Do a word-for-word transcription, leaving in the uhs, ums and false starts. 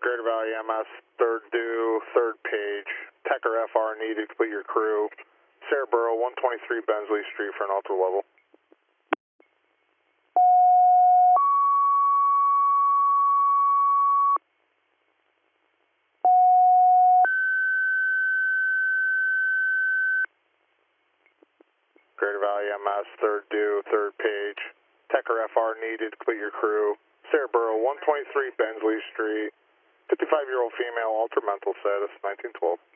Greater Valley M S, third due, third page. Tecker F R needed, complete your crew. Sarahboro, one twenty-three Bensley Street for an alto level. Greater Valley M S, third due, third page. Tecker F R needed, complete your crew. Sarahboro, one twenty-three Bensley Street. fifty-five-year-old female, altered mental status, nineteen twelve.